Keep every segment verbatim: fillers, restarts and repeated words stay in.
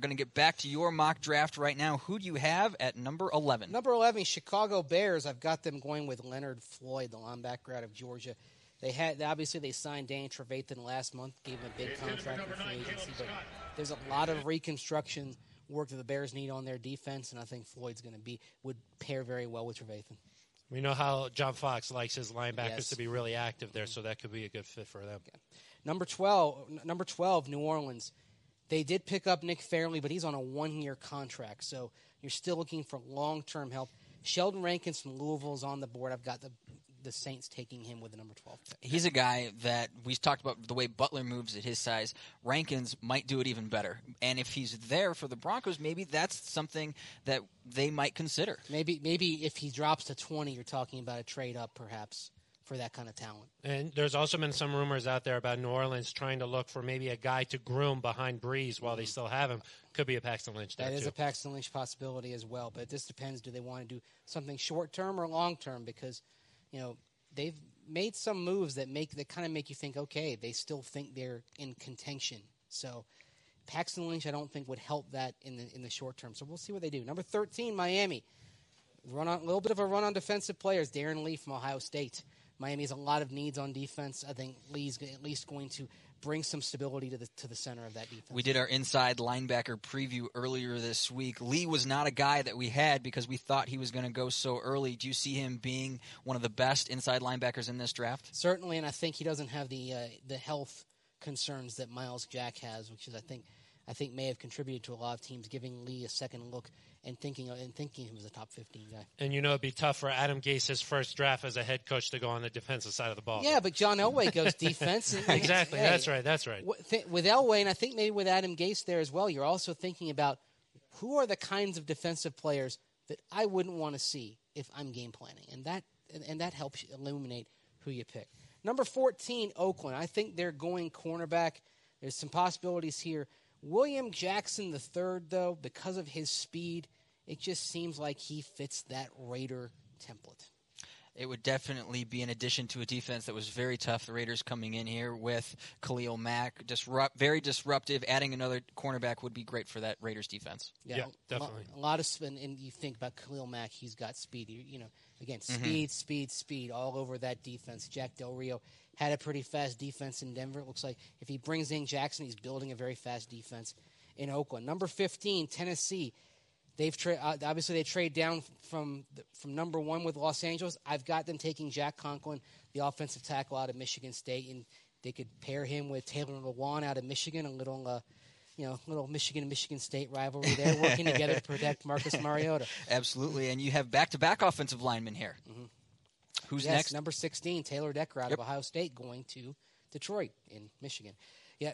going to get back to your mock draft right now. Who do you have at number eleven? Number eleven, Chicago Bears. I've got them going with Leonard Floyd, the linebacker out of Georgia. They had obviously they signed Danny Trevathan last month, gave him a big contract in free agency, but there's a lot of reconstruction work that the Bears need on their defense, and I think Floyd's going to be would pair very well with Trevathan. We know how John Fox likes his linebackers Yes. to be really active there, so that could be a good fit for them. Okay. Number twelve, number twelve, New Orleans. They did pick up Nick Fairley, but he's on a one-year contract, so you're still looking for long-term help. Sheldon Rankins from Louisville is on the board. I've got the the Saints taking him with the number twelve pick. He's a guy that we talked about the way Butler moves at his size. Rankins might do it even better. And if he's there for the Broncos, maybe that's something that they might consider. Maybe maybe if he drops to twenty, you're talking about a trade up perhaps for that kind of talent. And there's also been some rumors out there about New Orleans trying to look for maybe a guy to groom behind Breeze while they still have him. Could be a Paxton Lynch there, That is too. a Paxton Lynch possibility as well. But it just depends, do they want to do something short-term or long-term? Because, you know, they've made some moves that make that kind of make you think, okay, they still think they're in contention. So Paxton Lynch, I don't think, would help that in the in the short term. So we'll see what they do. Number thirteen, Miami. Run on a little bit of a run on defensive players. Darren Lee from Ohio State. Miami has a lot of needs on defense. I think Lee's at least going to bring some stability to the to the center of that defense. We did our inside linebacker preview earlier this week. Lee was not a guy that we had because we thought he was going to go so early. Do you see him being one of the best inside linebackers in this draft? Certainly, and I think he doesn't have the uh, the health concerns that Miles Jack has, which is I think I think may have contributed to a lot of teams giving Lee a second look and thinking and thinking he was a top fifteen guy. And you know it'd be tough for Adam Gase, his first draft as a head coach, to go on the defensive side of the ball. Yeah, but John Elway goes defense. And, exactly, hey, that's right, that's right. With Elway, and I think maybe with Adam Gase there as well, you're also thinking about who are the kinds of defensive players that I wouldn't want to see if I'm game planning, and that and that helps illuminate who you pick. Number fourteen, Oakland. I think they're going cornerback. There's some possibilities here. William Jackson the third, though, because of his speed, it just seems like he fits that Raider template. It would definitely be an addition to a defense that was very tough. The Raiders coming in here with Khalil Mack, disrupt, very disruptive. Adding another cornerback would be great for that Raiders defense. Yeah, yeah definitely. A lot of spin, and you think about Khalil Mack, he's got speed. You, you know, again, speed, mm-hmm. speed, speed all over that defense. Jack Del Rio had a pretty fast defense in Denver. It looks like if he brings in Jackson, he's building a very fast defense in Oakland. Number fifteen, Tennessee. They've tra- uh, obviously they trade down from the, from number one with Los Angeles. I've got them taking Jack Conklin, the offensive tackle out of Michigan State, and they could pair him with Taylor Lewan out of Michigan. A little, uh, you know, little Michigan Michigan State rivalry there, working together to protect Marcus Mariota. Absolutely, and you have back-to-back offensive linemen here. Mm-hmm. Who's yes, next? Number sixteen, Taylor Decker out yep. of Ohio State, going to Detroit in Michigan. Yeah,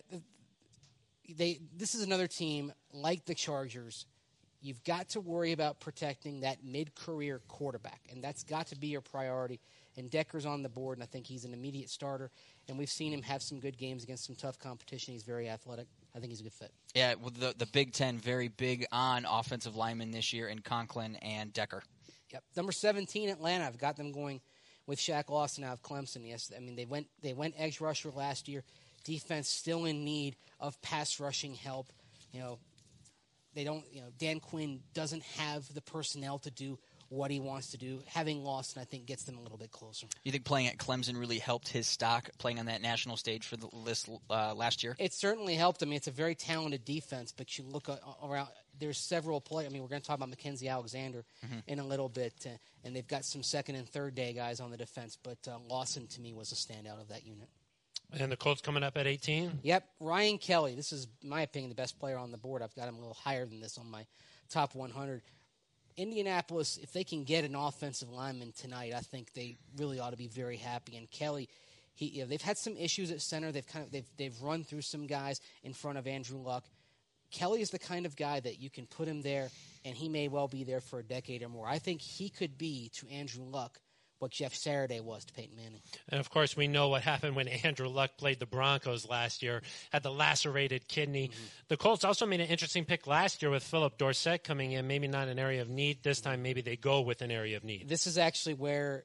they. This is another team like the Chargers. You've got to worry about protecting that mid-career quarterback, and that's got to be your priority. And Decker's on the board, and I think he's an immediate starter. And we've seen him have some good games against some tough competition. He's very athletic. I think he's a good fit. Yeah, well, the the Big Ten very big on offensive linemen this year in Conklin and Decker. Yep. Number seventeen, Atlanta. I've got them going with Shaq Lawson out of Clemson. Yes, I mean they went they went edge rusher last year. Defense still in need of pass rushing help. You know, they don't. You know, Dan Quinn doesn't have the personnel to do what he wants to do. Having Lawson, I think, gets them a little bit closer. You think playing at Clemson really helped his stock, playing on that national stage for the list uh, last year? It certainly helped. I mean, it's a very talented defense, but you look around, there's several players. I mean, we're going to talk about Mackenzie Alexander mm-hmm. in a little bit, uh, and they've got some second and third day guys on the defense, but uh, Lawson, to me, was a standout of that unit. And the Colts coming up at eighteen? Yep, Ryan Kelly. This is, in my opinion, the best player on the board. I've got him a little higher than this on my top one hundred. Indianapolis, if they can get an offensive lineman tonight, I think they really ought to be very happy. And Kelly, he, you know, they've had some issues at center. They've kind of they've they've run through some guys in front of Andrew Luck. Kelly is the kind of guy that you can put him there, and he may well be there for a decade or more. I think he could be to Andrew Luck what Jeff Saturday was to Peyton Manning. And, of course, we know what happened when Andrew Luck played the Broncos last year, had the lacerated kidney. Mm-hmm. The Colts also made an interesting pick last year with Philip Dorsett coming in, maybe not an area of need. This time maybe they go with an area of need. This is actually where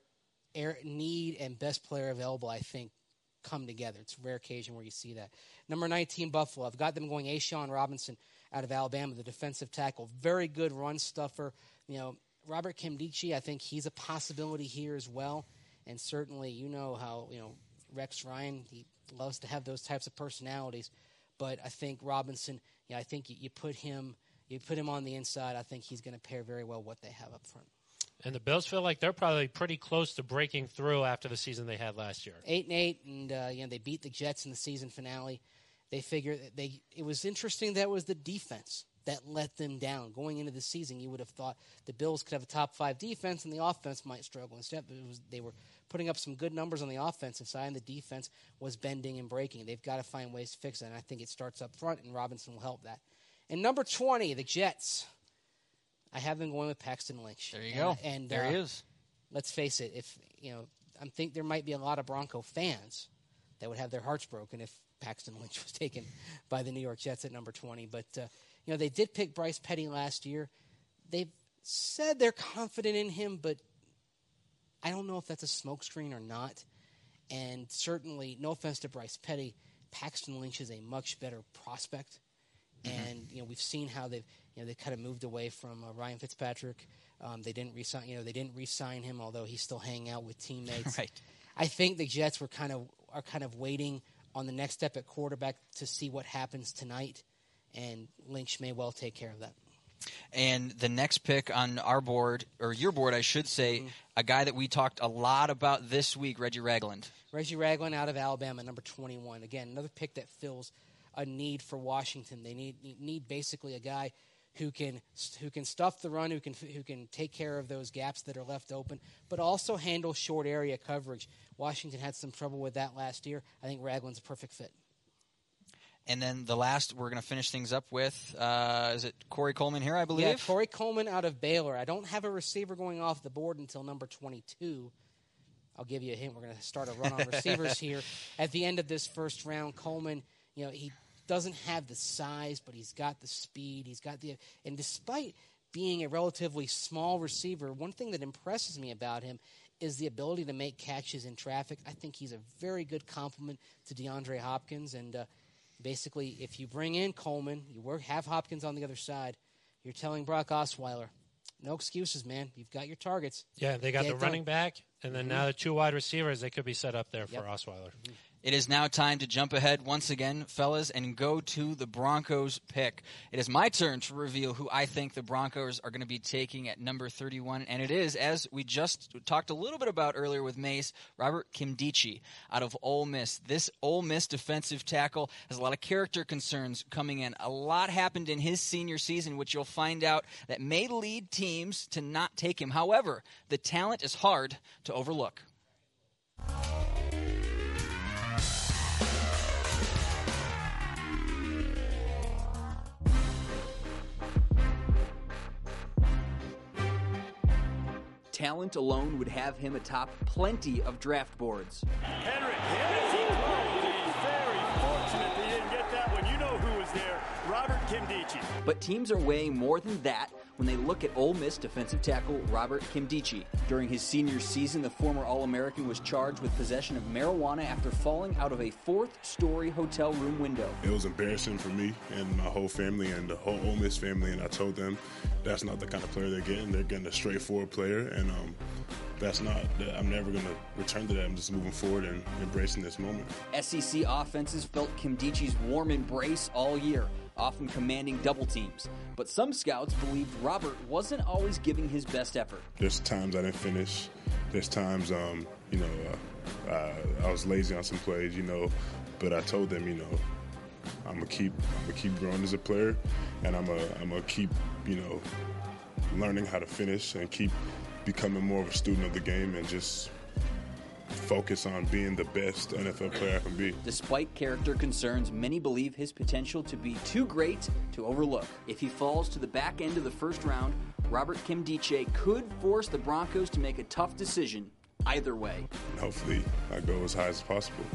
need and best player available, I think, come together. It's a rare occasion where you see that. Number nineteen, Buffalo. I've got them going Ashawn Robinson out of Alabama, the defensive tackle. Very good run stuffer. You know, Robert Nkemdiche, I think he's a possibility here as well. And certainly, you know how, you know, Rex Ryan, he loves to have those types of personalities. But I think Robinson, you know, I think you, you put him you put him on the inside, I think he's going to pair very well what they have up front. And the Bills feel like they're probably pretty close to breaking through after the season they had last year. Eight and eight, and uh, you know they beat the Jets in the season finale. They figure they. It was interesting that it was the defense that let them down going into the season. You would have thought the Bills could have a top five defense, and the offense might struggle. Instead, it was, they were putting up some good numbers on the offensive side, and the defense was bending and breaking. They've got to find ways to fix it, and I think it starts up front, and Robinson will help that. And number twenty, the Jets. I have them going with Paxton Lynch. There you and, go. And there uh, he is. Let's face it. If you know, I think there might be a lot of Bronco fans that would have their hearts broken if Paxton Lynch was taken by the New York Jets at number twenty. But uh, you know, they did pick Bryce Petty last year. They've said they're confident in him, but I don't know if that's a smokescreen or not. And certainly, no offense to Bryce Petty, Paxton Lynch is a much better prospect. Mm-hmm. And you know, we've seen how they've you know they kind of moved away from uh, Ryan Fitzpatrick. Um, they didn't re-sign, you know, they didn't re-sign him, although he's still hanging out with teammates. Right. I think the Jets were kind of are kind of waiting on the next step at quarterback to see what happens tonight, and Lynch may well take care of that. And the next pick on our board, or your board, I should say, mm-hmm. a guy that we talked a lot about this week, Reggie Ragland. Reggie Ragland out of Alabama, number twenty-one. Again, another pick that fills a need for Washington. They need need basically a guy who can who can stuff the run, who can who can take care of those gaps that are left open, but also handle short area coverage. Washington had some trouble with that last year. I think Ragland's a perfect fit. And then the last we're going to finish things up with, uh, is it Corey Coleman here, I believe? Yeah, Corey Coleman out of Baylor. I don't have a receiver going off the board until number twenty-two. I'll give you a hint. We're going to start a run on receivers here. At the end of this first round, Coleman, you know, he doesn't have the size, but he's got the speed. He's got the – and despite being a relatively small receiver, one thing that impresses me about him is the ability to make catches in traffic. I think he's a very good complement to DeAndre Hopkins. And uh, basically, if you bring in Coleman, you work, have Hopkins on the other side, you're telling Brock Osweiler, no excuses, man. You've got your targets. Yeah, they got Get the running back, and then mm-hmm. now the two wide receivers, they could be set up there for yep. Osweiler. Mm-hmm. It is now time to jump ahead once again, fellas, and go to the Broncos pick. It is my turn to reveal who I think the Broncos are going to be taking at number thirty-one, and it is, as we just talked a little bit about earlier with Mace, Robert Nkemdiche out of Ole Miss. This Ole Miss defensive tackle has a lot of character concerns coming in. A lot happened in his senior season, which you'll find out that may lead teams to not take him. However, the talent is hard to overlook. Talent alone would have him atop plenty of draft boards. Henrik, as he throws, he's very fortunate that he didn't get that one. You know who was there, Robert Nkemdiche. But teams are weighing more than that when they look at Ole Miss defensive tackle Robert Nkemdiche. During his senior season, the former All-American was charged with possession of marijuana after falling out of a fourth-story hotel room window. It was embarrassing for me and my whole family and the whole Ole Miss family, and I told them that's not the kind of player they're getting. They're getting a straightforward player, and um, that's not, I'm never going to return to that. I'm just moving forward and embracing this moment. S E C offenses felt Nkemdiche's warm embrace all year, often commanding double teams. But some scouts believed Robert wasn't always giving his best effort. There's times I didn't finish. There's times, um, you know, uh, uh, I was lazy on some plays, you know, but I told them, you know, I'm gonna keep, I'm gonna keep growing as a player, and I'm gonna, I'm gonna keep, you know, learning how to finish and keep becoming more of a student of the game and just focus on being the best N F L player I can be. Despite character concerns, many believe his potential to be too great to overlook. If he falls to the back end of the first round, Robert Nkemdiche could force the Broncos to make a tough decision either way. And hopefully I go as high as possible.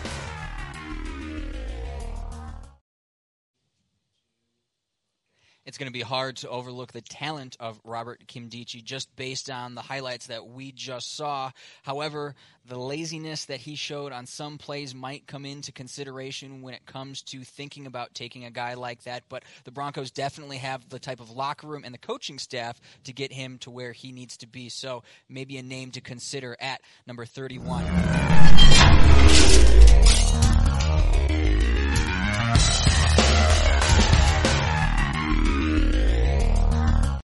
It's going to be hard to overlook the talent of Robert Nkemdiche just based on the highlights that we just saw. However, the laziness that he showed on some plays might come into consideration when it comes to thinking about taking a guy like that. But the Broncos definitely have the type of locker room and the coaching staff to get him to where he needs to be. So maybe a name to consider at number thirty-one.